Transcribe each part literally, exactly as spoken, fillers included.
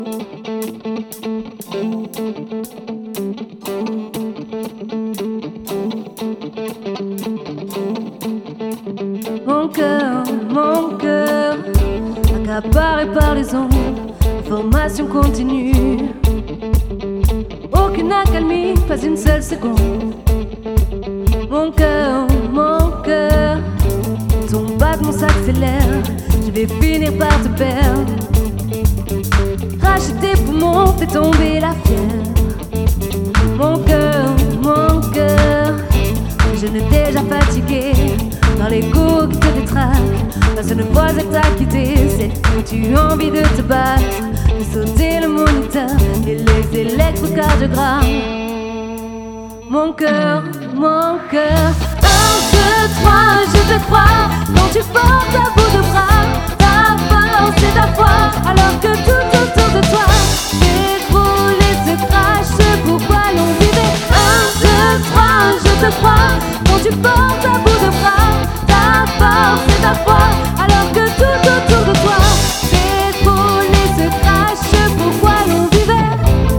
Mon cœur, mon cœur, accaparé par les ondes, information continue. Aucune accalmie, pas une seule seconde. Mon cœur, mon cœur, ton battement s'accélère. Je vais finir par te perdre. Racheter tes poumons, fait tomber la fièvre. Mon cœur, mon cœur, jeune déjà fatigué par l'écho qui te détraque. La seule fois elle t'a quitté, cette foutue envie de te battre, de sauter le moniteur et les électrocardiogrammes. Mon cœur, mon cœur, un, deux, trois, je te crois. Quand tu portes à bout de bras ta force et ta foi, alors que tout autour de toi s'écroule et se crache. Pourquoi l'on vivait? Un, deux, trois, je te crois. Quand tu portes à bout de bras ta force et ta foi, alors que tout autour de toi s'écroule et se crache. Pourquoi l'on vivait?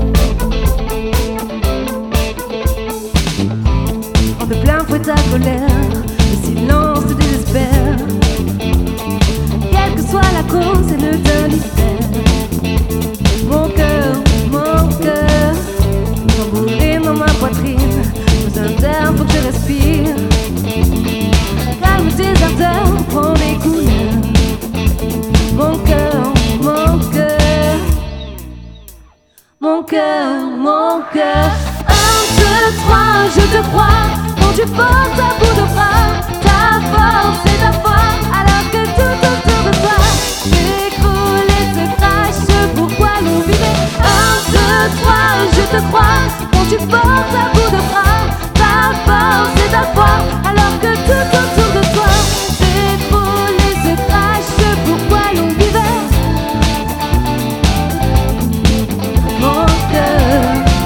On fait plein fouet ta colère, le silence te désespère. Quelle que soit la cause, elle ne te libère. Mon cœur, mon cœur, tambourine dans ma poitrine. Dans un terme, faut que je respire. Calme tes ardeurs, prends des couleurs. Mon cœur, mon cœur, mon cœur, mon cœur. Un, deux, trois, je te crois. Quand tu portes à bout de bras ta force et ta foi, alors que tout autour de toi s'écroule et se crache. Pourquoi l'on vivait? Un, deux, trois, je te crois. Quand tu portes à bout de bras ta force et ta foi, alors que tout autour de toi s'écroule et se crache. Pourquoi l'on vivait? Mon cœur,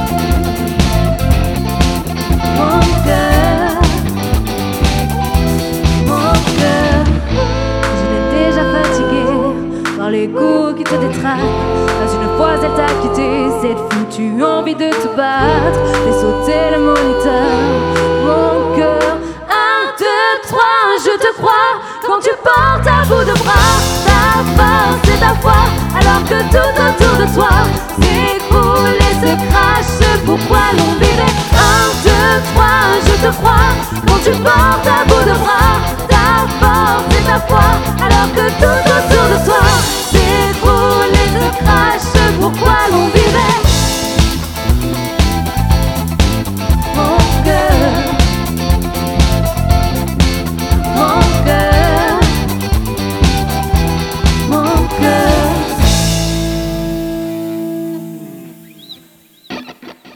mon cœur, mon cœur, je l'ai déjà fatigué par les coups qui te détraquent. Pas une fois elle t'a quitté, cette foutue envie de te battre, de sauter le moniteur. Mon cœur, un, deux, trois, je te crois. Quand tu portes à bout de bras ta force et ta foi, alors que tout autour de